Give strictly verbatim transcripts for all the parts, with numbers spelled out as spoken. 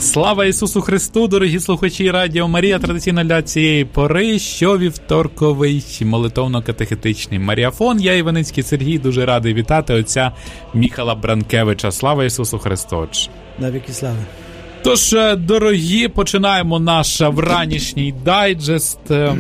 Слава Ісусу Христу, дорогі слухачі Радіо Марія. Традиційно для цієї пори щовівторковий молитовно-катехетичний маріафон. Я, Іваницький Сергій, дуже радий вітати отця Міхала Бранкевича. Слава Ісусу Христу! Навіки слава! Тож, дорогі, починаємо наш вранішній дайджест.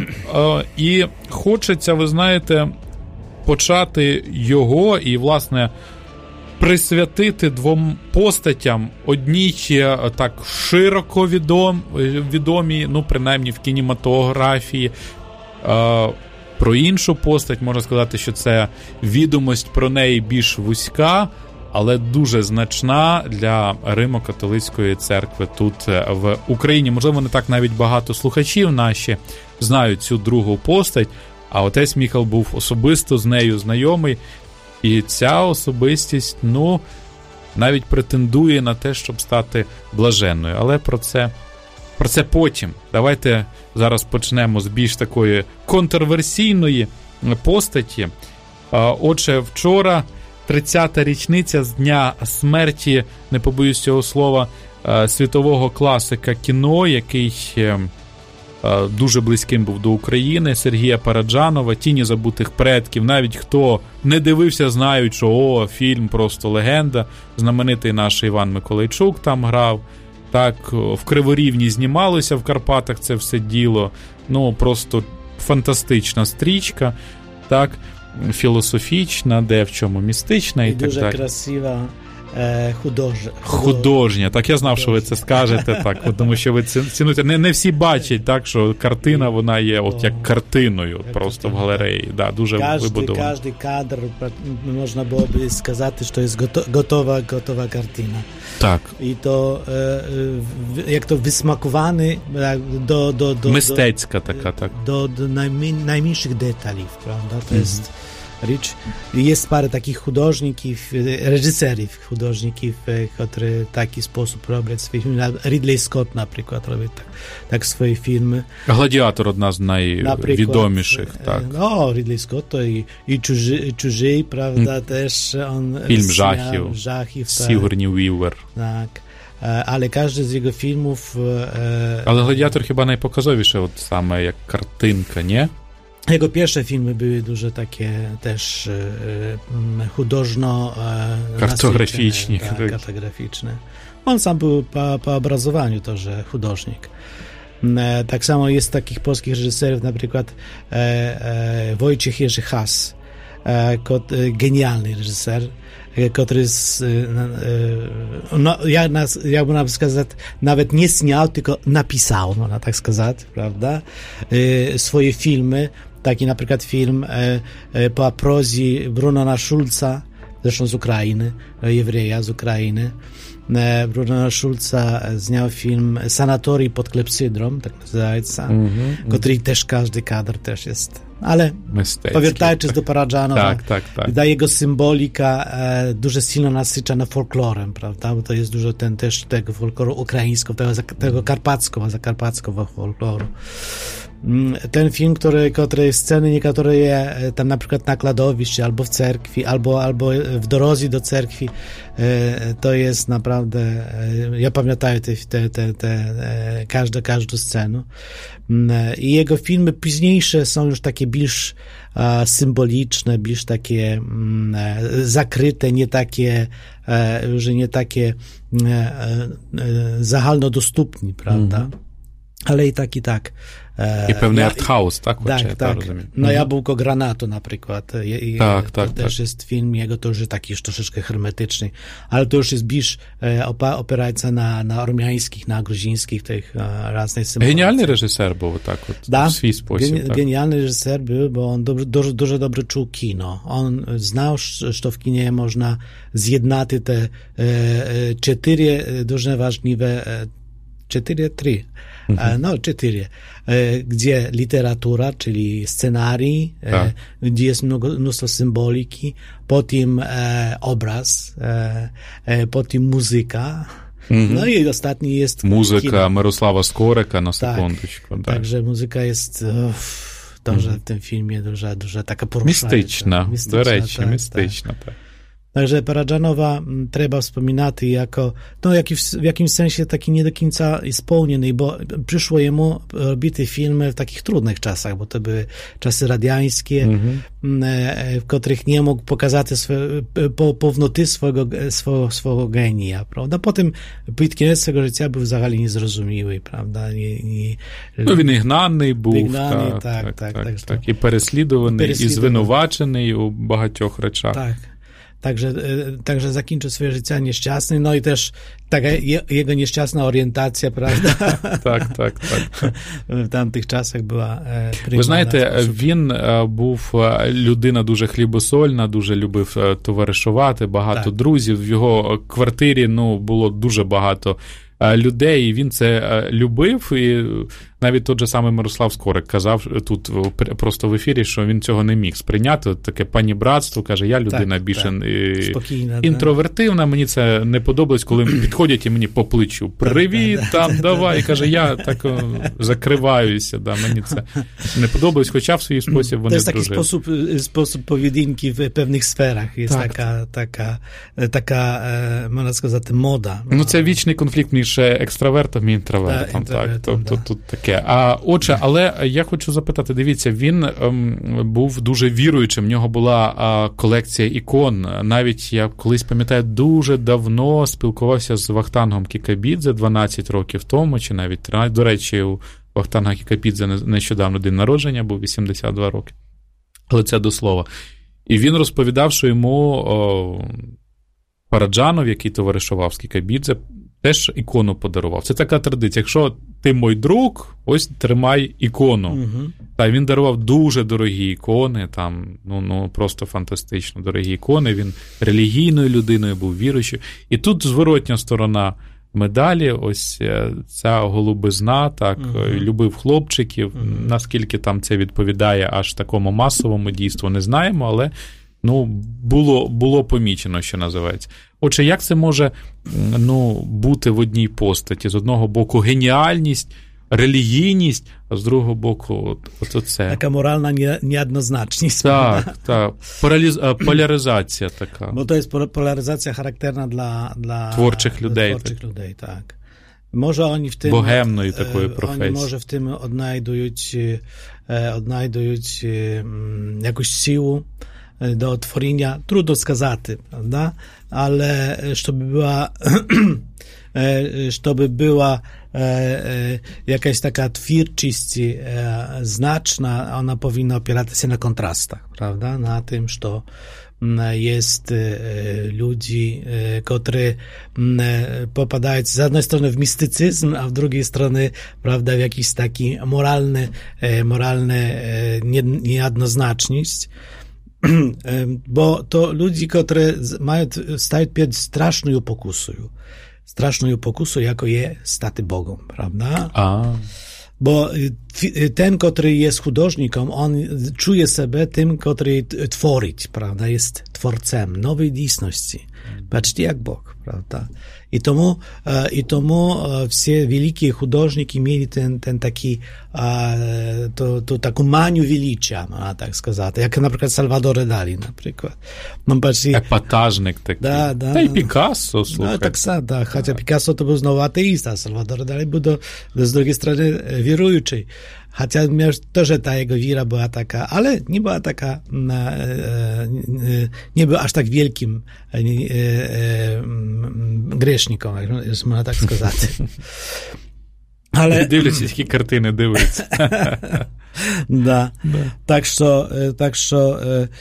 І хочеться, ви знаєте, почати його і, власне, присвятити двом постатям, одній так широко відом, відомі, ну, принаймні в кінематографії. Е, про іншу постать можна сказати, що це відомість про неї більш вузька, але дуже значна для Римо-католицької церкви тут в Україні. Можливо, не так навіть багато слухачів наші знають цю другу постать, а отець Міхал був особисто з нею знайомий. І ця особистість, ну, навіть претендує на те, щоб стати блаженною. Але про це, про це потім. Давайте зараз почнемо з більш такої контроверсійної постаті. Отже, вчора тридцята річниця з дня смерті, не побоюсь цього слова, світового класика кіно, який дуже близьким був до України, Сергія Параджанова, «Тіні забутих предків». Навіть хто не дивився, знають, що о, фільм просто легенда. Знаменитий наш Іван Миколайчук там грав. Так, в Криворівні знімалося в Карпатах це все діло. Ну, просто фантастична стрічка, так, філософічна, де в чому містична і, і так далі. І дуже красива. Художня. Художня. Так, я знав, що ви це скажете, так, тому що ви цінуєте. Не, не всі бачать, так, що картина, вона є от як картиною, як просто картина, в галереї. Да, дуже вибудована. Кожен кадр, можна було б сказати, що є готова, готова картина. Так. І то, як то висмакуваний до... до, до мистецька до, така, так. До, до найменших деталів, правда? To jest mm-hmm. Rich. Jest parę takich художників, reżyserów художників, які taki sposób robią swoje filmy. Ridley Scott, наприклад, робить так, так свої фільми. Гладіатор одна з найвідоміших, так. Ну, Рідлі Скотт, то і, і чужий, чужий, правда, mm. теж он фільм жахів, жахів Сігурні Уівер. Так. Але кожен з його фільмів... Але Гладіатор хіба найпоказовіше, от саме як картинка, ні? Jego pierwsze filmy były dużo takie też e, chudожно e, kartograficzne. Tak, kartograficzne. On sam był po, po obrazowaniu to, że hudожник. E, tak samo jest takich polskich reżyserów, na przykład e, e, Wojciech Jerzy Has, e, kot, e, genialny reżyser, który z, no, jak, nas, jakby nam сказать, nawet nie śmiał, tylko napisał, można tak сказать, prawda, swoje filmy, taki na przykład film po aprozji Brunona Schulza, zresztą z Ukrainy, Jewreja z Ukrainy. Brunona Schulza zняł film Sanatorium pod klepsydrą, tak nazywa, mm-hmm, który mm. też każdy kadr też jest. Ale powracając do Paradżanowa, tak, tak, tak. Wydaje jego symbolika e, dużo silno nasyczona folklorem, prawda? Bo to jest dużo ten, też tego folkloru ukraińskiego, tego, tego karpackiego, zakarpackiego folkloru. Ten film, który, który sceny niektóre tam na przykład na kładowiście, albo w cerkwi, albo, albo w drodze do cerkwi, to jest naprawdę, ja pamiętam te, te, te, te każdą, każdą scenę. I jego filmy późniejsze są już takie bliż symboliczne, bliż takie zakryte, nie takie, że nie takie zahalnodostępne, prawda? Mm-hmm. Ale i tak, i tak. I pewny ja, arthouse, tak? Tak, Oczy, tak. Rozumiem. No Jabłko Granatu na przykład. I, tak, to tak. też tak. jest film jego, to już taki już troszeczkę hermetyczny, ale to już jest bliż e, opierająca na, na ormiańskich, na gruzińskich tych e, raznych symbolach. Genialny reżyser był, tak, da, w swój sposób. Geni- tak. Genialny reżyser był, bo on dobrze, dużo, dużo dobrze czuł kino. On znał, że w kinie można zjednać te e, e, cztery duże ważliwe e, cztery, trzy. Mhm. No, cztery. Gdzie literatura, czyli scenarii, tak. Gdzie jest mnogo, mnóstwo symboliki, potem e, obraz, e, e, potem muzyka, mhm. No i ostatni jest muzyka kino. Mirosława Skóreka na sekundeczkę. Tak, także muzyka jest uff, to, że w tym filmie duża, duża taka poruszająca. Mistyczna, do rечі, tak, mistyczna, tak. tak. Także Paradżanowa trzeba wspominać jako, no jak w, w jakimś sensie taki nie do końca spełniony, bo przyszło jemu robić filmy w takich trudnych czasach, bo to były czasy radiańskie, mm-hmm. w których nie mógł pokazać swe, po, pownoty swojego, swojego, swojego genia, prawda? Potem pід кінець swojego życia był взагалі niezrozumiały, prawda? Nie, nie, ну, він ігнаний був, Вигнаний, так, так, так, так, так, так, так, так. і переслідуваний, Переслідуваний. і звинувачений у багатьох речах. Tak. Także, także zakończył swoje życie nieszczęsne, no i też taka je, jego nieszczęsna orientacja, prawda? Так, так, так. W tamtych czasach była e, Ви знаєте, він е, був е, людина дуже хлібосольна, дуже любив е, товаришувати, багато Так. друзів. В його квартирі, ну, було дуже багато е, людей, і він це е, любив. І навіть той же самий Мирослав Скорик казав тут в- просто в ефірі, що він цього не міг сприйняти. От таке панібратство, каже, я людина Так, більше так. е, Спокійна, да. інтровертивна, мені це не подобалось, коли підходять і мені по плечу. Привіт, да, там, да, давай. да. І каже, я так о, закриваюся, да, мені це не подобалось, хоча в свій спосіб To вони jest taki дружили. sposób, sposób pojedynki w pewnych sferach. Jest Tak. taka, taka, taka, e, można сказати, мода. Ну, це вічний конфлікт між екстравертом і інтровертом. Да, інтровертом, так, тобто да. тут таке. А отже, але я хочу запитати, дивіться, він ем, був дуже віруючим, в нього була а, колекція ікон. Навіть я колись пам'ятаю, дуже давно спілкувався з Вахтангом Кікабідзе дванадцять років тому, чи навіть тринадцять. До речі, у Вахтанга Кікабідзе нещодавно день народження був, вісімдесят два роки. Але це до слова. І він розповідав, що йому о, Параджанов, який товаришував з Кікабідзе, теж ікону подарував. Це така традиція. Якщо ти мій друг, ось тримай ікону. Mhm. Та він дарував дуже дорогі ікони, там, ну, ну просто фантастично дорогі ікони. Він релігійною людиною був, віруючий. І тут зворотня сторона медалі, ось е, ця голубизна, так, Мгм. любив хлопчиків. Мгм. Наскільки там це відповідає аж такому масовому дійству, не знаємо, але ну, було, було помічено, що називається. Отже, як це може м, ну, бути в одній постаті? З одного боку геніальність, релігійність, а з другого боку от, от оце. Taka moralna nie, niejednoznaczność. Так, так. Поляріз... а, Поляризація така. Bo to jest pol- polaryzacja charakterna dla, dla Tworczych dla ludzi, Tworczych ludzi, tak. Może oni w tym... Bohemної такої e, професії. Oni może w tym odnajdują, e, odnajdują mm, jakąś siłę e, do tworzenia. Trudno сказать, prawda? Ale e, żeby była e, żeby była e, e, jakaś taka twórczość e, znaczna, ona powinna opierać się na kontrastach, prawda? Na tym, że jest e, ludzi, e, którzy m, e, popadają z jednej strony w mistycyzm, a z drugiej strony, prawda, w jakiś taki moralny, e, moralny e, nie, niejednoznaczność. E, bo to ludzi, którzy z- mają, stają przed straszną pokusą. Straszną pokusą, jako je staty Bogom, prawda? А, Bo y, twi- y, ten, który jest chudожником, on czuje siebie tym, który t- tworzyć, prawda? Jest twórcem nowej dійсності. Patrzcie jak Bóg, prawda? I tomu, e, i tomu e, все wielkie художники mieli ten, ten taki, e, to, to taką maniu величия, można tak сказати, jak na przykład Salvador Dali, na przykład. No patrzcie, епатажник такий. Да, да, Та й да. Пікассо, no слухай. tak samo, tak. Chociaż Picasso to był znowu ateista, a Salvador Dali był do, do, z drugiej strony e, wierujący. Chociaż miał to, że ta jego wiara była taka, ale nie była taka, na, e, e, nie był aż tak wielkim e, e, e, m, grzesznikiem, jak można tak сказати. Ale... Дивляться, які картини дивляться. Da. Tak, że, tak, że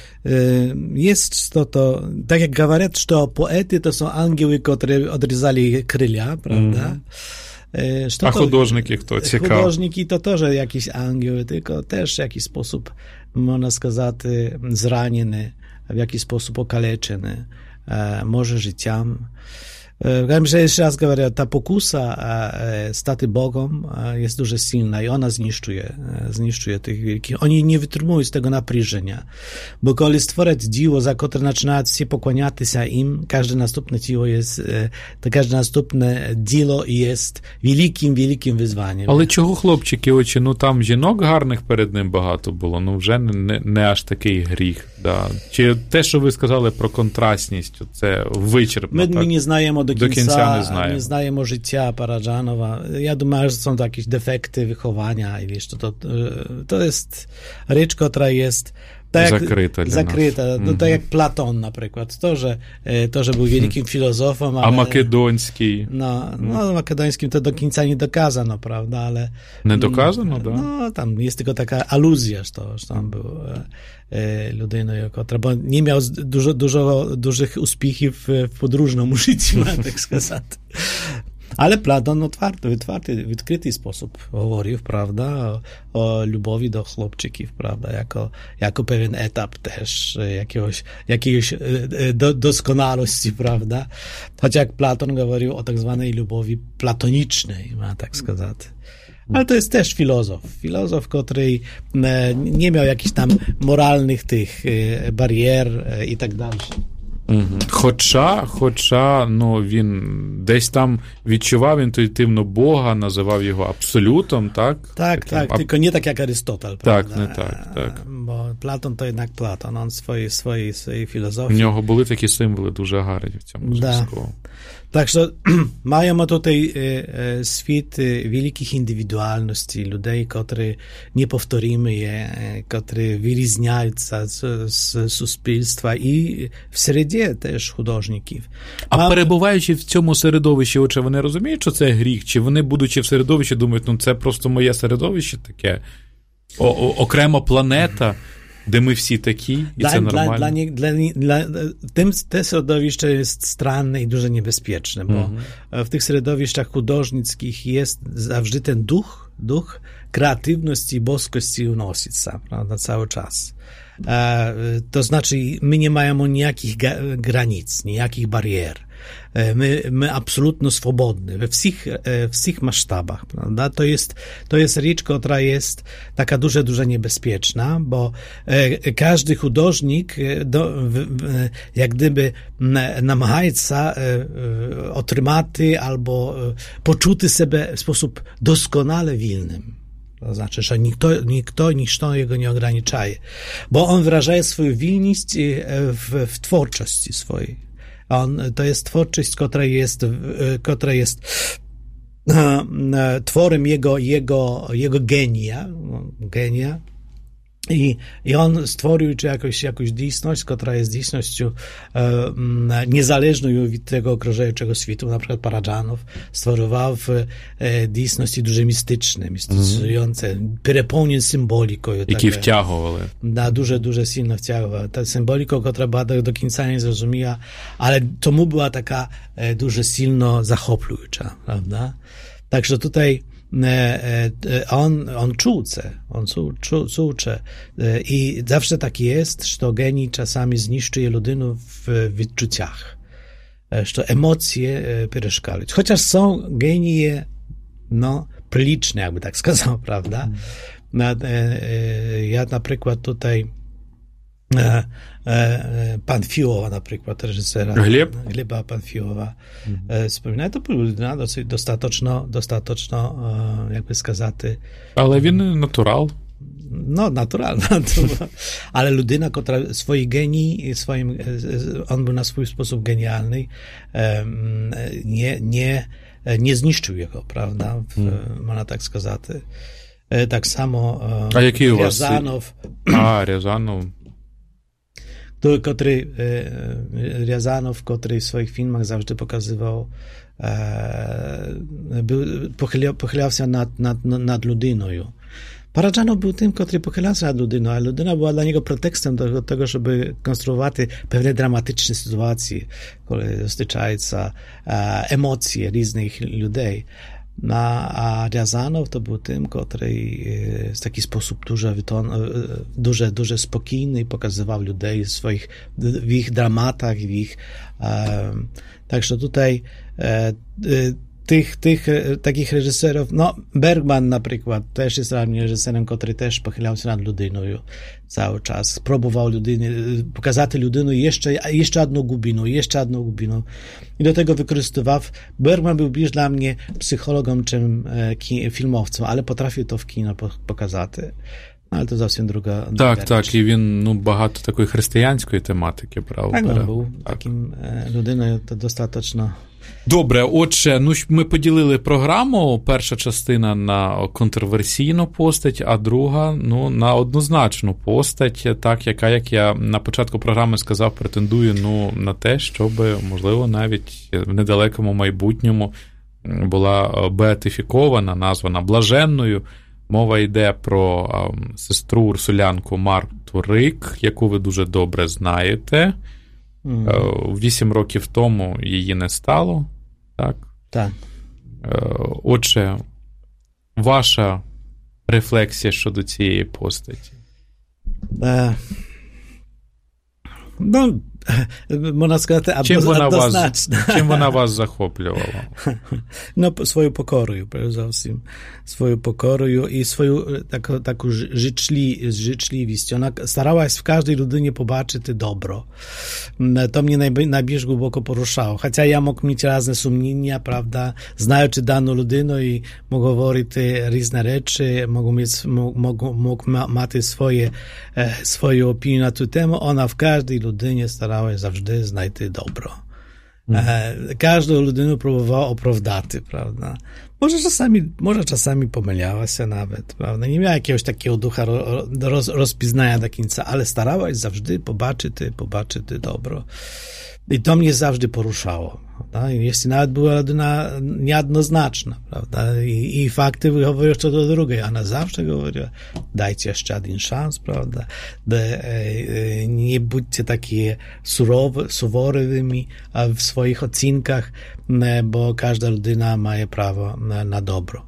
jest to, to, tak jak mówią, że poety to są anioły, które odrezali krylia, prawda? E, że А to- художники хто? Цікаво. Художнiki to też jakieś anioły, tylko też w jakiś sposób, można сказать, zraniony, w jakiś sposób okaleczony, e, może życiem. Wiem, że jeszcze raz говорю, ta pokusa stać Bogiem jest дуже silna i ona zniszczuje, zniszczuje tych wielkich. Oni nie wytrzymują z tego napряжenia, bo kiedy stworzą dzieło, za które zaczynają się pokłaniać się im, każde następne dzieło jest, to każde następne dzieło jest wielkim, wielkim wyzwaniem. Але чого хлопчики очі? Ну там жінок гарних перед ним багато було, ну вже не, не аж такий гріх. Да. Чи те, що ви сказали про контрастність, це вичерпно? My, my nie znajemy do, do końca, końca nie znajemy. nie znajemy życia Paradżanowa. Ja думаю, że są to jakieś defekty wychowania, ili jeszcze to, to jest rzecz, która jest tak zakryta. zakryta. No, mm-hmm. Tak jak Platon na przykład. To, że, to, że był wielkim filozofem. Ale, a makedoński? No, no, makedońskim to do końca nie dokazano, prawda, ale... Nie dokazano, no, da? No, tam jest tylko taka aluzja, że, to, że tam był e, людиною, котра, bo nie miał dużo, dużo dużych uspіхів w podróżnym życiu, tak сказати. Ale Platon otwarty, otwarty, відкритий sposób говорив, prawda, o, o lubowi do chłopczyków, prawda, jako, jako pewien etap też jakiegoś, jakiegoś do, doskonałości, prawda. Choć jak Platon mówił o tak zwanej lubowi platonicznej, ma tak сказати. Ale to jest też filozof. Filozof, który nie miał jakichś tam moralnych tych barier i tak dalej. Хоча, хоча, ну, він десь там відчував інтуїтивно Бога, називав його абсолютом, так? Tak, tak, ab... tylko nie tak jak Arystotel, tak, prawda? Nie tak, tak. Bo Platon to jednak Platon, on swojej, swojej, swojej filozofii. У нього були такі символи дуже гарні в цьому да. зв'язку. Так що маємо tutaj світ великих індивідуальностей, людей, котрі неповторимі є, котрі вирізняються з, з суспільства і в середі теж художників. А Мам... перебуваючи в цьому середовищі, отже, вони розуміють, що це гріх? Чи вони, будучи в середовищі, думають, ну це просто моє середовище таке, о- о- окрема планета, де ми всі такі, і dla, це нормально? Dla, dla, dla, dla, tym, te środowisze jest stranne i дуже niebezpieczne, bo mm-hmm. w tych środowiskach hudожnickich jest zawsze ten duch, duch kreatywności i boskości unosić, prawda, cały czas. E, to znaczy, my nie mamy nijakich ga- granic, nijakich barier. My, my absolutnie swobodni we wszystkich, wszystkich masztabach, prawda? To jest, to jest rzecz, która jest taka dużo, dużo niebezpieczna, bo każdy hudожnik do, jak gdyby namaga się otrzymać albo poczuć siebie w sposób doskonale wolnym. To znaczy, że nikt, nikt, nikt jego nie ogranicza, bo on wyraża swoją wolność w, w twórczości swojej. On, to jest twórczość, która jest, która jest e, tworem jego, jego, jego genia, genia. I, I on stworzył czy jakąś, jakąś dziejność, która jest dziejnością e, niezależną od tego okrążającego światu. Na przykład Paradżanow stworzył e, dziejności duże mistyczne, mistycyzujące, mm. perepełnione symboliką. Які втягували. Da, duże, duże silno wciągała. Ta symbolika, która była do, do końca nie zrozumiała, ale to mu była taka e, duże silno zachoplująca, prawda? Także tutaj on, on czułce, on czuł, czułcze i zawsze tak jest, że genij czasami zniszczuje ludynów w odczuciach, że emocje przeszkadzają. Chociaż są genije, no, priliczne, jakby tak сказał, prawda? Ja na przykład tutaj Panfiowa, na przykład reżysera Gleb? Gleba Panfiowa mhm. wspominał, to był людина dosyć dostateczno, dostateczno jakby сказати. Ale він натурал. No, naturalna, ale людина, która swój genij, swoim, on był na swój sposób genialny, nie, nie, nie zniszczył jego, prawda? Hmm. Można tak сказати. Tak samo A jaki u was? Riazanow. A, Riazanow. Który, Riazanow, który w swoich filmach zawsze pokazywał, e, był, pochyliał, pochyliał się nad, nad, nad ludyną. Paradżanow był tym, który pochylał się nad ludyną, a ludyna była dla niego pretekstem do tego, żeby konstruować pewne dramatyczne sytuacje, które dotyczające emocje różnych ludzi. A Riazanow to był tym, który w taki sposób duże, duże, duże spokojny pokazywał ludzi w swoich, w ich dramatach, w ich, um, także tutaj e, tych, tych takich reżyserów, no Bergman na przykład też jest reżyserem, który też pochylał się nad ludynою cały czas, próbował ludyny, pokazać ludynu jeszcze, jeszcze jedną głębinę, jeszcze jedną głębinę i do tego wykorzystywał. Bergman był bliżej dla mnie psychologom, czym e, filmowcem, ale potrafił to w kino pokazać. Ale to зовсім друга Так, річ. так, і він, ну, багато такої християнської тематики, правда? Так, він був так. Таким е, людиною, то достатньо. Добре, отже, ну, ми поділили програму, перша частина на контроверсійну постать, а друга, ну, на однозначну постать, так, яка, як я на початку програми сказав, претендує, ну, на те, щоб, можливо, навіть в недалекому майбутньому була беатифікована, названа блаженною. Мова йде про а, сестру урсулянку Марту Рик, яку ви дуже добре знаєте. Mm. Вісім років тому її не стало. Так? Так. Отже, ваша рефлексія щодо цієї постаті? Uh, ну, можна сказати, чим вона, вас, чим вона вас захоплювала? No, swoją pokorою, zовсім. Swoją pokorою i swoją taką, taką życzli, życzliwość. Ona starała się w każdej ludynie pobaczyć dobro. To mnie najb- najbardziej głęboko poruszało. Chociaż ja mógł mieć razne sumienia, prawda, znaючи daną ludynę i mógł mówić różne rzeczy, mógł, mieć, mógł, mógł mać swoje, swoją opinię na tę temat. Ona w każdej ludynie starała się zawsze znajти dobro. Mm. Każdą ludynę próbowała opravdać, prawda. Może czasami, może czasami pomyliała się nawet, prawda. Nie miała jakiegoś takiego ducha roz, rozpoznania do końca, ale starała się zawsze pobaczyć, pobaczyć dobro. I to mnie zawsze poruszało, prawda? Jeśli nawet była ludyna niejednoznaczna, prawda. I, i fakty mówią jeszcze do drugiej. Ona zawsze mówiła, dajcie jeszcze jeden szans, prawda. De, e, nie bądźcie takie surowe, surowymi w swoich odcinkach, bo każda ludyna ma prawo na, na dobro.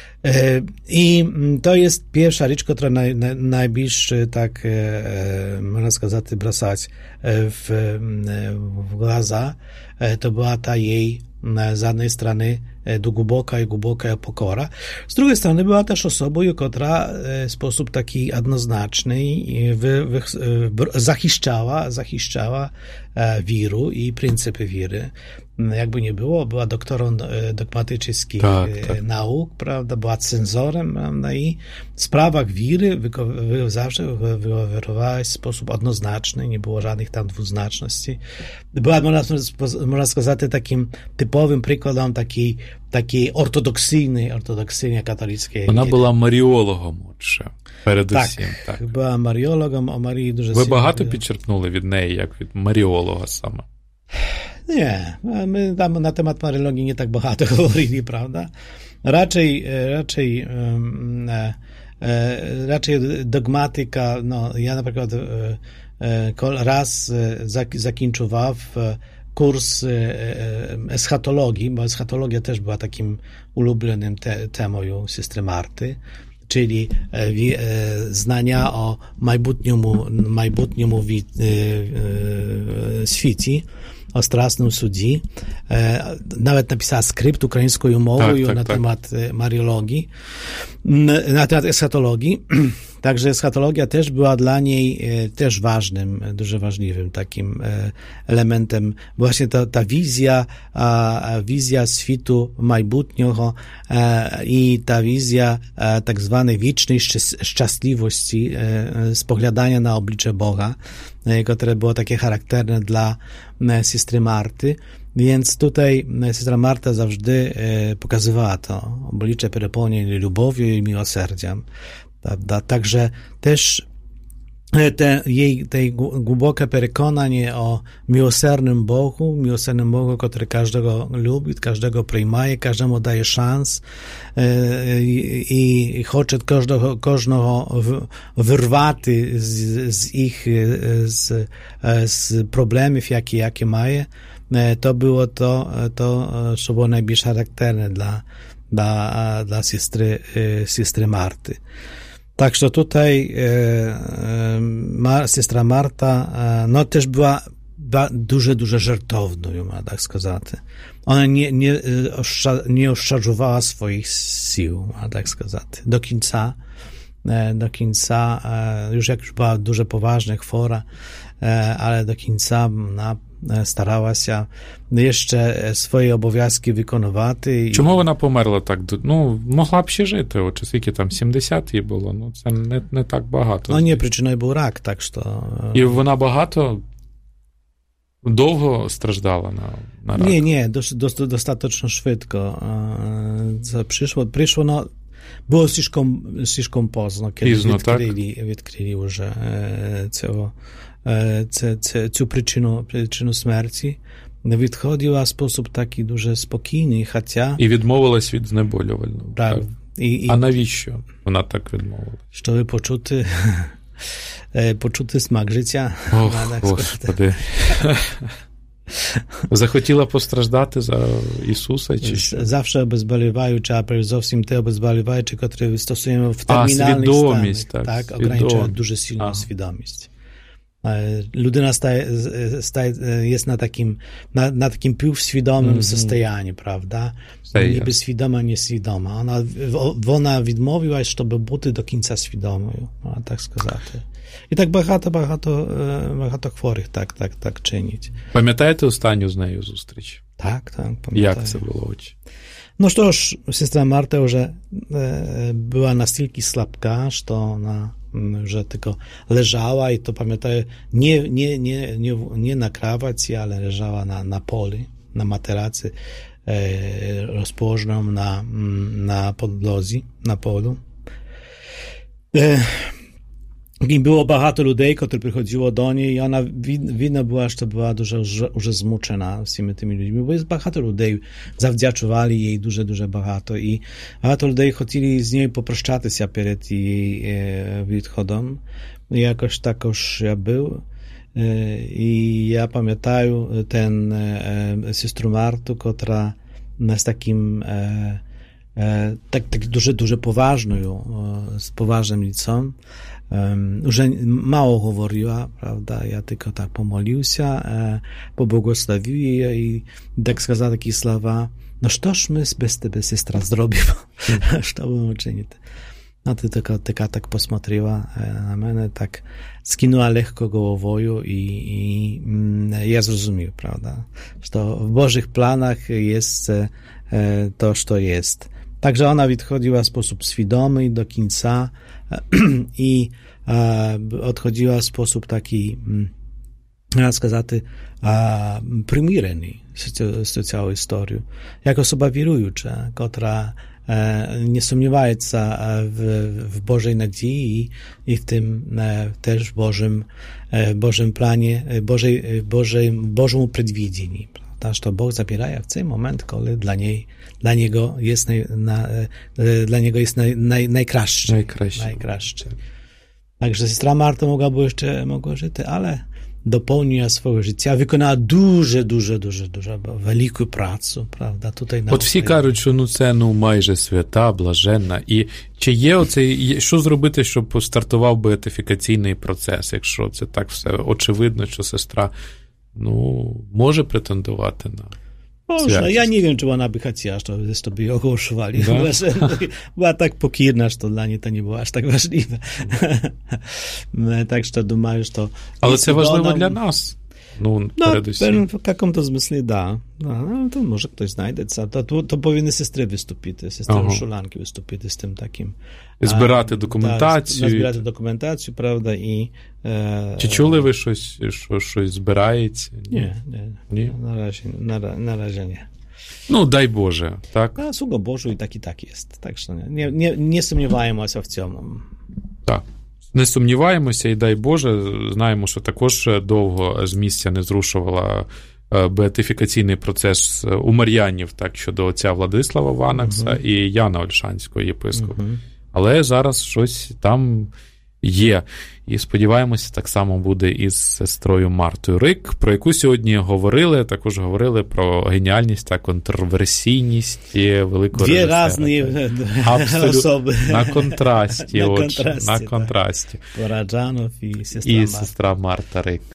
I to jest pierwsza rzecz, która naj, naj, najbliższy, tak można сказать, brosać w, w głaza, to była ta jej z jednej strony głęboka i głęboka pokora. Z drugiej strony była też osobą, która w sposób taki jednoznaczny wy, wy, zachiszczała, zachiszczała wiru i pryncypy wiry. Jakby nie było, była doktorą dogmatycznych tak, tak. nauk, prawda, była cenzorem, prawda, i w sprawach wiry wyko, wy, zawsze wypowiadała w sposób jednoznaczny, nie było żadnych tam dwuznaczności. Była, można, można сказать, takim typowym przykładem takiej, takiej ortodoksyjnej, ortodoksyjnie katolickiej. Ona była mariologом, отже, передусім. Так, так, була маріологом, о Марії дуже Ви багато підчерпнули від неї, як від маріолога саме? Nie, my tam na temat mariologii nie tak bogato mówili, prawda? Raczej, raczej, um, e, e, raczej dogmatyka, no ja na przykład e, raz zakończyłem kurs eschatologii, bo eschatologia też była takim ulubionym te, temą siostry Marty, czyli e, e, znania o майбутньому, майбутньому e, e, świecie, o strasznym sudzie. E, nawet napisała skrypt ukraińską mową tak, tak, na tak. temat mariologii, na temat eschatologii. Także eschatologia też była dla niej e, też ważnym, dużo ważliwym takim e, elementem. Właśnie ta, ta wizja, a, wizja światu майбутнього e, i ta wizja e, tak zwanej wiecznej szczęśliwości, e, spoglądania na oblicze Boga, e, które było takie charakterne dla e, siostry Marty. Więc tutaj siostra Marta zawsze e, pokazywała to oblicze pełne lubowią i miłosierdziem. Prawda? Także też te jej tej głębokie przekonanie o miłosiernym Bogu, miłosiernym Bogu, który każdego lubi, każdego przyjmuje, każdemu daje szans i, i chce każdego, każdego wyrwać z, z ich z, z problemów, jakie, jakie mają. To było to, to co było najbardziej charakterne dla dla, dla siostry, siostry Marty. Tak, że tutaj e, siostra Marta e, no też była дуже, дуже żartowną, ma tak сказати. Ona nie, nie, nie oszczędzała swoich sił, ma tak сказати. Do końca, do końca, już jak już była дуже poważna, chora, ale do końca ona starała się jeszcze swoje obowiązki wykonywać. Чому вона померла так? Ну, могла б ще жити, от, чи скільки там, сімдесят їй було, ну, це не, не так багато. Ну, ні, причиною був рак, так що... І вона багато, довго страждала на, на рак? Ні, ні, дос, дос, достатньо швидко. Це прийшло, прийшло, no, było слишком, слишком поздно, kiedy Пізно, відкрили, так? відкрили вже цього, це, це, цю причину, причину смерті. Відходила в спосіб такий дуже спокійний, хоча... І відмовилась від знеболювального. Так. так. І, і... А навіщо вона так відмовилась? Щоб почути, почути смак життя. Ох, Господи. Захотіла постраждати за Ісуса? Чи що? Zawsze obezboliewaючи, а перш зовсім те обезболіваючі, котрі стосуємо в термінальних а, свідомість, станах. Так, так ograniczають дуже сильну а. свідомість. Людина стає, стає, є на таким, на, на таким півсвідомим mm-hmm. состоянні, правда? Ніби свідома, не свідома. Вона, вона відмовилась, щоб бути до кінця свідомою, можна так сказати. І так багато-багато багато хворих так, так, так чинять. Пам'ятаєте останню з нею зустріч? Так, так, пам'ятаю. Як це було? No что ж, сестра Marta уже e, była настільки слабка, що вона вже tylko leżała i to pamiętam, nie, nie, nie, nie, nie na krawacie, ale leżała na, na poli, na materacy e, rozpołożoną na, na podłodze, na polu. E, I było багато людей, które przychodziło do niej i ona widno była, że była dużo już zmuczona всіми tymi ludźmi, bo jest багато людей zawdzięczowali jej дуже, дуже багато i багато людей хотіли з нею попрощатися перед її відходом. Jakoś takoż ja był i ja pamiętam ten siostrę Martu, która z takim tak, tak дуже, дуже poważną, z poważnym licą. Um, już mało mówiła, prawda, ja tylko tak pomolił się, e, pobłogosławił jej i tak сказал takie słowa, no cóż my bez ciebie, siostra, zrobimy, co będziemy uczynić. No ty tylko, tylko tak posмотрела na mnie, tak skinęła lekko głową i, i mm, ja zrozumiał, prawda, że w Bożych planach jest e, to, co jest. Także ona odchodziła w sposób świadomy do końca i odchodziła w sposób taki, jak сказать, примирений z całą historią. Jak osoba wierująca, która nie sumniewaється w, w Bożej nadziei i w tym też Bożym, Bożym planie, Bożej, Bożej, Bożemu predwidzeniu. Że to Bóg zabiera w ten moment, kiedy dla niej, dla niego jest naj, na, dla niego jest naj, naj, najkraszczy. Najkraszczy. najkraszczy. Także siostra Marta mogłaby jeszcze mogła żyć, ale dopełniła swojego życia, wykonała дуже, дуже, дуже, дуже велику працю, правда, tutaj на От всі кажуть, що ну це ну майже свята, блаженна. І чи є оцей, що зробити, щоб стартував беатифікаційний процес, якщо це так все очевидно, що сестра ну може претендувати на Może, ja nie wiem, czy ona by chciała, że by ją ogłaszywali. No. Była tak pokirna, że to dla niej to nie było aż tak ważliwe. Tak, że думаю, że to... Ale to ważne dla nas. No, no w каком-то смысле, да. No, to może ktoś znajdzie. To, to, to powinny sestry wystąpić, sestry ага. Szulanki wystąpić z tym takim... Збирати документацію. Да, збирати документацію, правда, і... Е... Чи чули ви щось, що щось збирається? Ні, ні, ні. Наразі, наразі ні. Ну, дай Боже, так? А, слуга Божу і так і так є. Так що не, не, не сумніваємося в цьому. Так. Не сумніваємося і дай Боже, знаємо, що також довго з місця не зрушувала беатифікаційний процес у Мар'янів, так, щодо отця Владислава Ванакса uh-huh. і Яна Ольшанського єпископа. Uh-huh. Але зараз щось там є. І сподіваємося, так само буде із сестрою Мартою Рик, про яку сьогодні говорили, також говорили про геніальність та контроверсійність великого Дві режисера. Абсолютно особи. На контрасті. На отже, контрасті, на контрасті. Параджанов і сестра І Марта. сестра Марта Рик.